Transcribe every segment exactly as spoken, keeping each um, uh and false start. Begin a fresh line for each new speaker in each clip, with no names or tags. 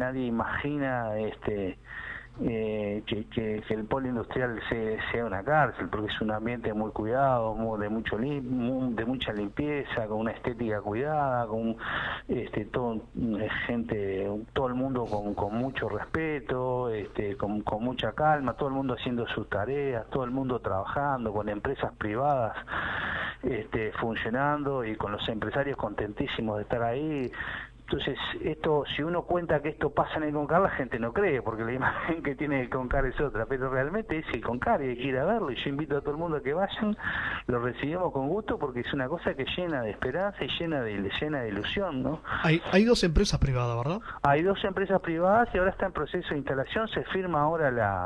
nadie imagina este eh, que, que, que el polo industrial se, sea una cárcel, porque es un ambiente muy cuidado, muy, de mucho lim, muy, de mucha limpieza, con una estética cuidada, con este todo gente, todo el mundo con, con mucho respeto, este con, con mucha calma, todo el mundo haciendo sus tareas, todo el mundo trabajando, con empresas privadas este funcionando y con los empresarios contentísimos de estar ahí. Entonces, esto, si uno cuenta que esto pasa en el Concar, la gente no cree, porque la imagen que tiene el Concar es otra, pero realmente es el Concar y hay que ir a verlo, y yo invito a todo el mundo a que vayan, lo recibimos con gusto, porque es una cosa que llena de esperanza y llena de, llena de ilusión, ¿no?
Hay, hay dos empresas privadas, ¿verdad?
Hay dos empresas privadas y ahora está en proceso de instalación, se firma ahora la...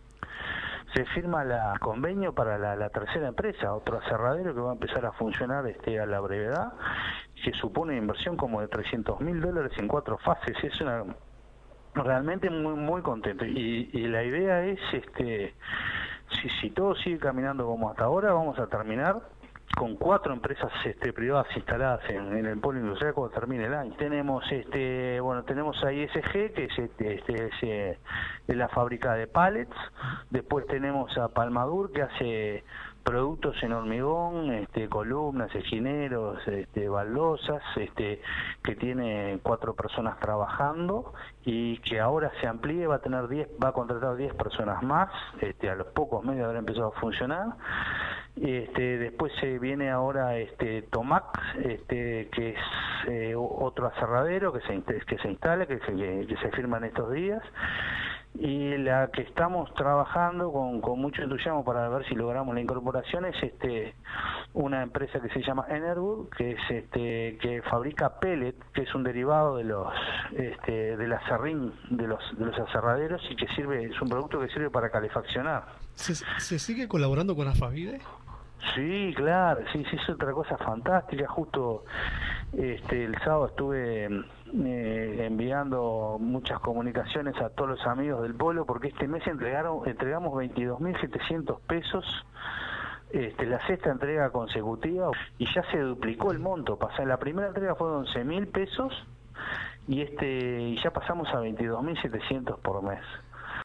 se firma la convenio para la, la tercera empresa, otro aserradero que va a empezar a funcionar este a la brevedad, que supone una inversión como de trescientos mil dólares en cuatro fases. Es una realmente muy muy contento y, y la idea es este si, si todo sigue caminando como hasta ahora, vamos a terminar con cuatro empresas este, privadas instaladas en, en el polo industrial cuando termine el año. Tenemos este bueno tenemos a I S G, que es este, este es, eh, de la fábrica de pallets. Después tenemos a Palmadur, que hace productos en hormigón, este, columnas, esquineros, este, baldosas, este, que tiene cuatro personas trabajando y que ahora se amplíe, va a tener diez, va a contratar diez personas más, este, a los pocos meses de haber empezado a funcionar. Este, después se viene ahora este Tomac, este, que es eh, otro aserradero que se que se instala, que se, que se firma en estos días. Y la que estamos trabajando con, con mucho entusiasmo para ver si logramos la incorporación es este una empresa que se llama Enerwood, que es este que fabrica pellet, que es un derivado de los este del aserrín de los de los aserraderos, y que sirve, es un producto que sirve para calefaccionar.
¿Se, se sigue colaborando con Alfavide?
Sí, claro, sí, sí, es otra cosa fantástica. Justo este el sábado estuve eh, enviando muchas comunicaciones a todos los amigos del polo, porque este mes entregaron entregamos veintidós mil setecientos pesos, este, la sexta entrega consecutiva, y ya se duplicó el monto. Pasa, la primera entrega fue de once mil pesos y este y ya pasamos a veintidós mil setecientos por mes.